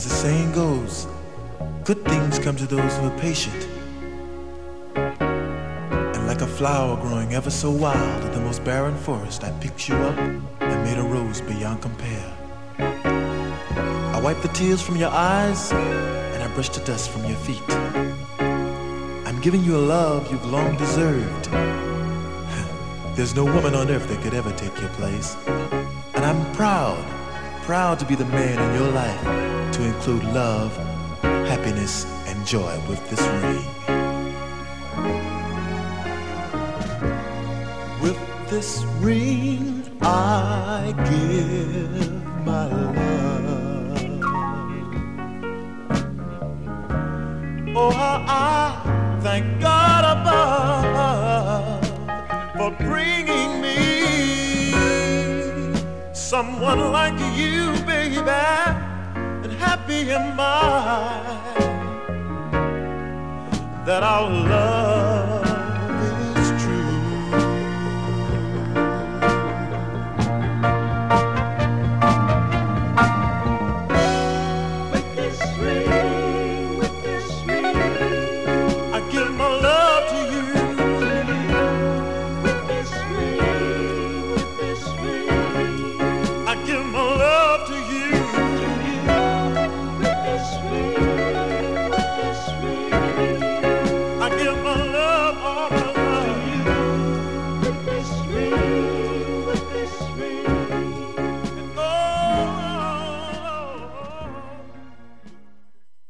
As the saying goes, good things come to those who are patient. And like a flower growing ever so wild in the most barren forest, I picked you up and made a rose beyond compare. I wiped the tears from your eyes and I brushed the dust from your feet. I'm giving you a love you've long deserved. There's no woman on earth that could ever take your place. And I'm proud to be the man in your life to include love, happiness, and joy with this ring. With this ring I give my love. Oh, how I thank God above for bringing me someone like you, baby, and happy am I that our love